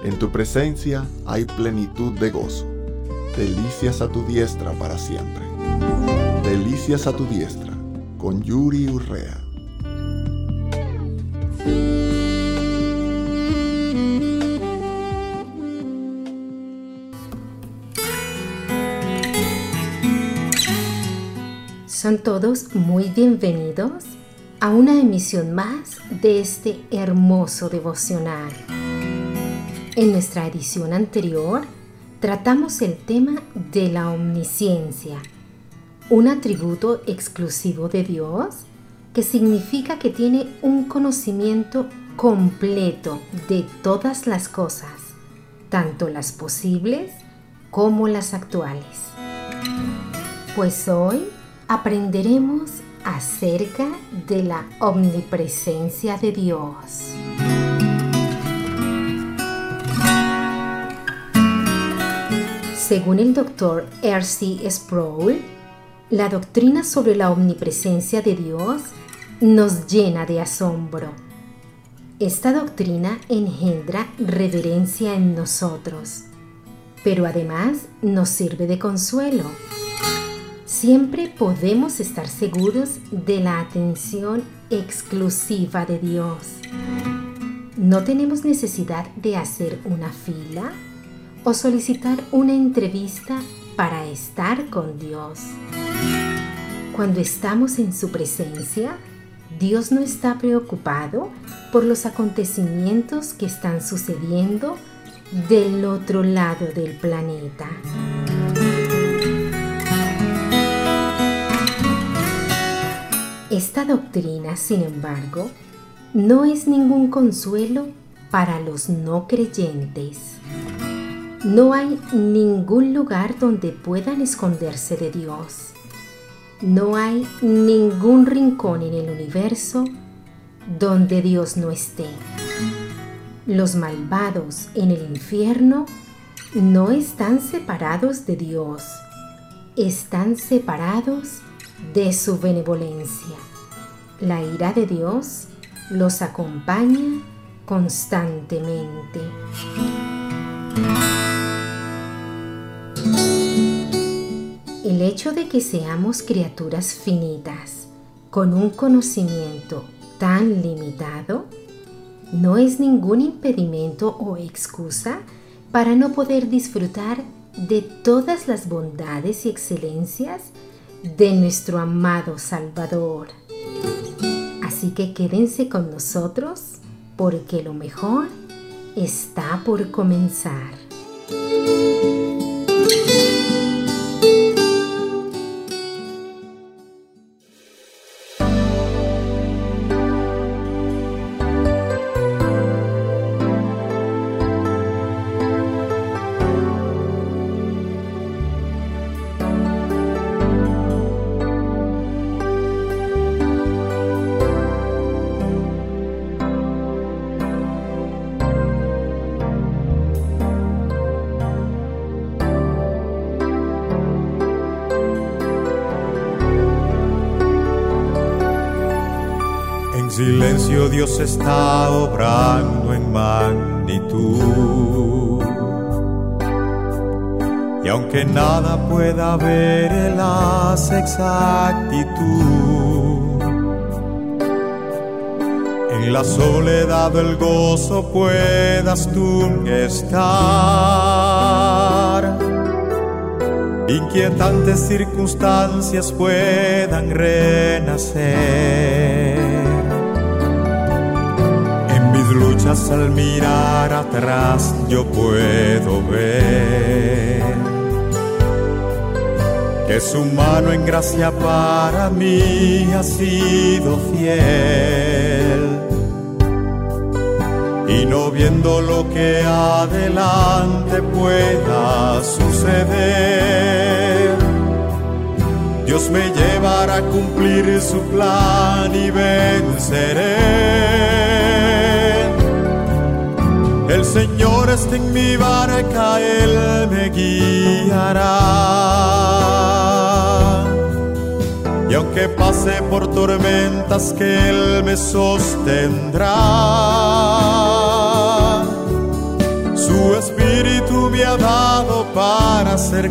En tu presencia hay plenitud de gozo. Delicias a tu diestra para siempre. Delicias a tu diestra, con Yuri Urrea. Son todos muy bienvenidos a una emisión más de este hermoso devocional. En nuestra edición anterior tratamos el tema de la omnisciencia, un atributo exclusivo de Dios que significa que tiene un conocimiento completo de todas las cosas, tanto las posibles como las actuales. Pues hoy aprenderemos acerca de la omnipresencia de Dios. Según el Dr. R.C. Sproul, la doctrina sobre la omnipresencia de Dios nos llena de asombro. Esta doctrina engendra reverencia en nosotros, pero además nos sirve de consuelo. Siempre podemos estar seguros de la atención exclusiva de Dios. No tenemos necesidad de hacer una fila o solicitar una entrevista para estar con Dios. Cuando estamos en su presencia, Dios no está preocupado por los acontecimientos que están sucediendo del otro lado del planeta. Esta doctrina, sin embargo, no es ningún consuelo para los no creyentes. No hay ningún lugar donde puedan esconderse de Dios. No hay ningún rincón en el universo donde Dios no esté. Los malvados en el infierno no están separados de Dios. Están separados de su benevolencia. La ira de Dios los acompaña constantemente. El hecho de que seamos criaturas finitas con un conocimiento tan limitado no es ningún impedimento o excusa para no poder disfrutar de todas las bondades y excelencias de nuestro amado Salvador. Así que quédense con nosotros porque lo mejor está por comenzar. En silencio Dios está obrando en magnitud, y aunque nada pueda ver, Él hace exactitud. En la soledad del gozo puedas tú estar, inquietantes circunstancias puedan renacer. Luchas al mirar atrás yo puedo ver que su mano en gracia para mí ha sido fiel, y no viendo lo que adelante pueda suceder, Dios me llevará a cumplir su plan y venceré. El Señor está en mi barca, Él me guiará. Y aunque pase por tormentas, que Él me sostendrá. Su ser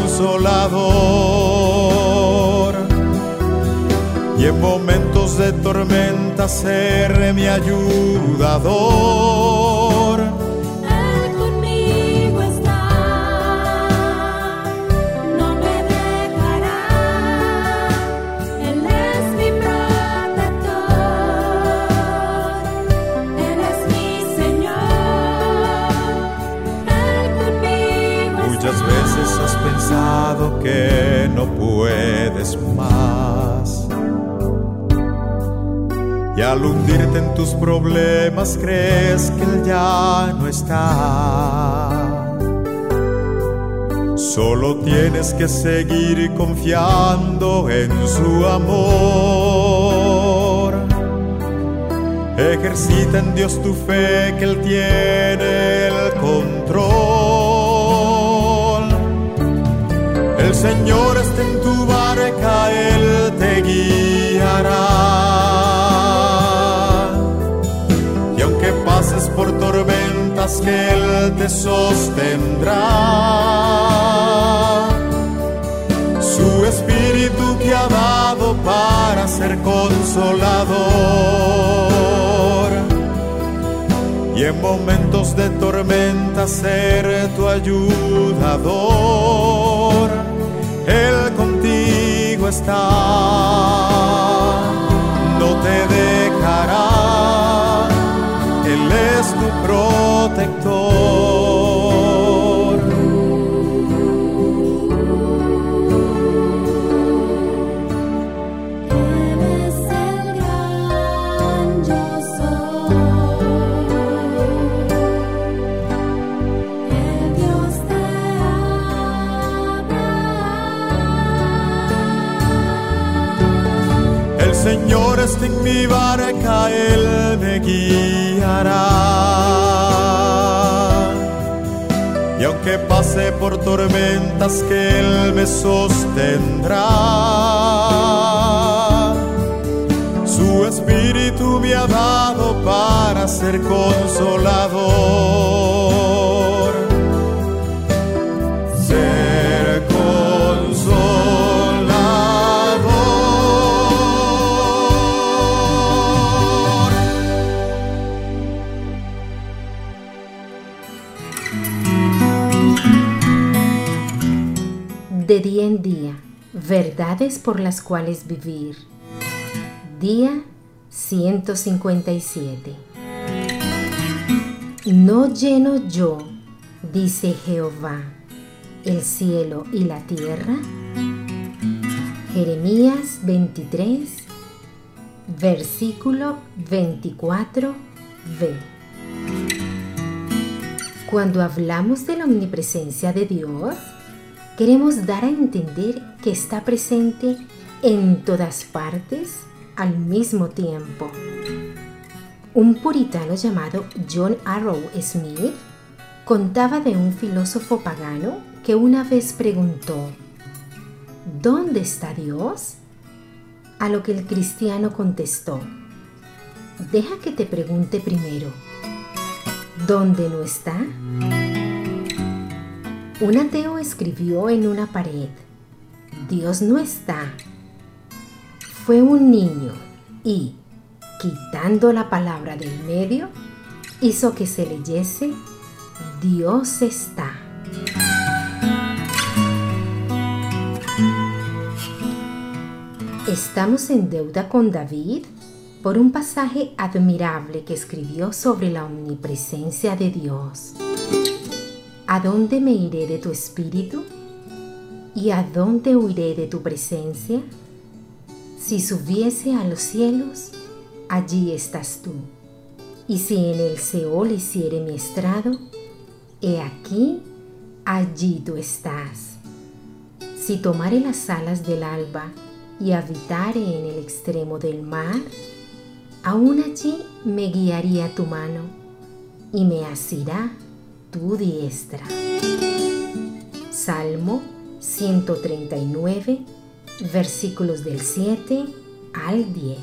consolador, y en momentos de tormenta ser mi ayudador. Él conmigo está, no me dejará. Él es mi protector, Él es mi Señor. Él conmigo está. Muchas veces has pensado que no puedes más, y al hundirte en tus problemas crees que Él ya no está. Solo tienes que seguir confiando en su amor. Ejercita en Dios tu fe, que Él tiene el control. El Señor está en tu barca, Él te guiará. Pases por tormentas, que Él te sostendrá. Su espíritu te ha dado para ser consolador, y en momentos de tormenta ser tu ayudador. Él contigo está, no te dejará. Él es tu protector. Él es el gran yo soy, el Dios de Abraham. El Señor está en mi barca, Él me guiará. Y aunque pase por tormentas, que Él me sostendrá. Su espíritu me ha dado para ser consolador. Ser consolador. De día en día, verdades por las cuales vivir. Día 157. No lleno yo, dice Jehová, el cielo y la tierra. Jeremías 23, versículo 24b. Cuando hablamos de la omnipresencia de Dios, queremos dar a entender que está presente en todas partes al mismo tiempo. Un puritano llamado John Arrow Smith contaba de un filósofo pagano que una vez preguntó: ¿dónde está Dios? A lo que el cristiano contestó: deja que te pregunte primero, ¿dónde no está? Un ateo escribió en una pared: Dios no está. Fue un niño y, quitando la palabra del medio, hizo que se leyese: Dios está. Estamos en deuda con David por un pasaje admirable que escribió sobre la omnipresencia de Dios. ¿A dónde me iré de tu espíritu? ¿Y a dónde huiré de tu presencia? Si subiese a los cielos, allí estás tú. Y si en el Seol hiciere mi estrado, he aquí, allí tú estás. Si tomare las alas del alba y habitare en el extremo del mar, aún allí me guiaría tu mano y me asirá tu diestra. Salmo 139, versículos del 7 al 10.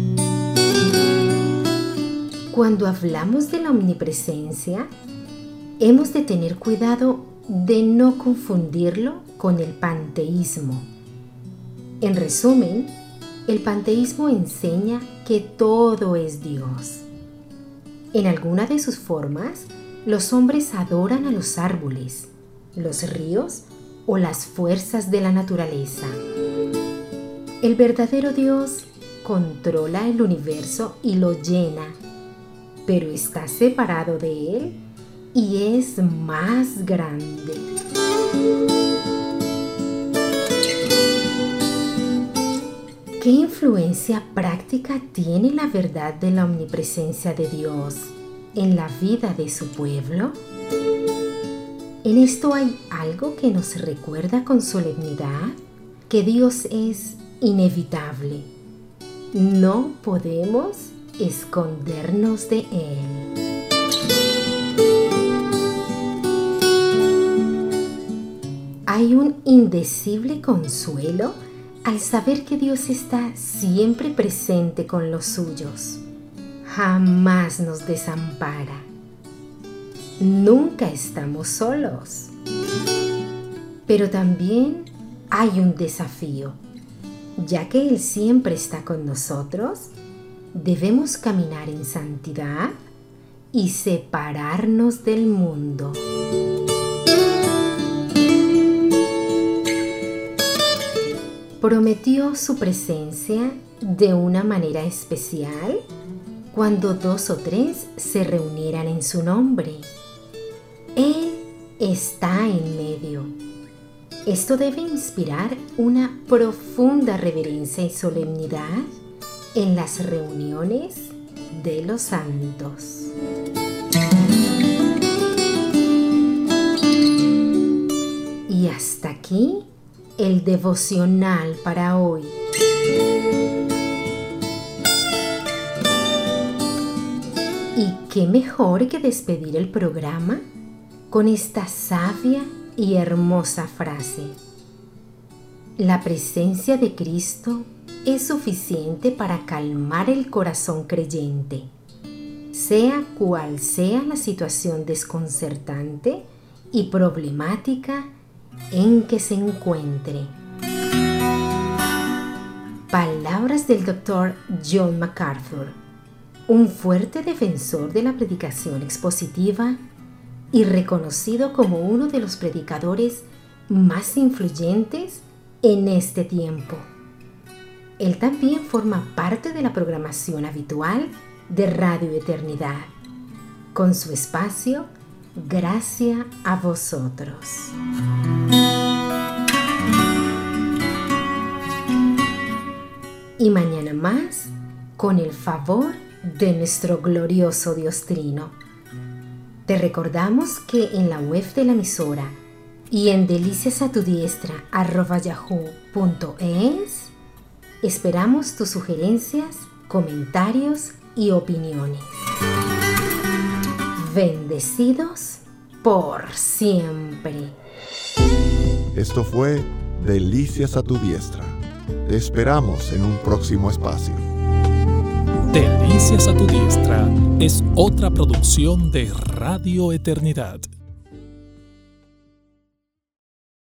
Cuando hablamos de la omnipresencia, hemos de tener cuidado de no confundirlo con el panteísmo. En resumen, el panteísmo enseña que todo es Dios. En alguna de sus formas, los hombres adoran a los árboles, los ríos o las fuerzas de la naturaleza. El verdadero Dios controla el universo y lo llena, pero está separado de él y es más grande. ¿Qué influencia práctica tiene la verdad de la omnipresencia de Dios en la vida de su pueblo? En esto hay algo que nos recuerda con solemnidad que Dios es inevitable. No podemos escondernos de Él. Hay un indecible consuelo al saber que Dios está siempre presente con los suyos. Jamás nos desampara. Nunca estamos solos. Pero también hay un desafío. Ya que Él siempre está con nosotros, debemos caminar en santidad y separarnos del mundo. Prometió su presencia de una manera especial cuando 2 o 3 se reunieran en su nombre. Él está en medio. Esto debe inspirar una profunda reverencia y solemnidad en las reuniones de los santos. Y hasta aquí el devocional para hoy. ¿Y qué mejor que despedir el programa con esta sabia y hermosa frase? La presencia de Cristo es suficiente para calmar el corazón creyente, sea cual sea la situación desconcertante y problemática en que se encuentre. Palabras del Dr. John MacArthur, un fuerte defensor de la predicación expositiva y reconocido como uno de los predicadores más influyentes en este tiempo. Él también forma parte de la programación habitual de Radio Eternidad, con su espacio Gracia a vosotros. Y mañana más, con el favor de nuestro glorioso Dios Trino. Te recordamos que en la web de la emisora y en deliciasatudiestra@yahoo.es esperamos tus sugerencias, comentarios y opiniones. Bendecidos por siempre. Esto fue Delicias a tu diestra. Te esperamos en un próximo espacio. Delicias a tu diestra es otra producción de Radio Eternidad.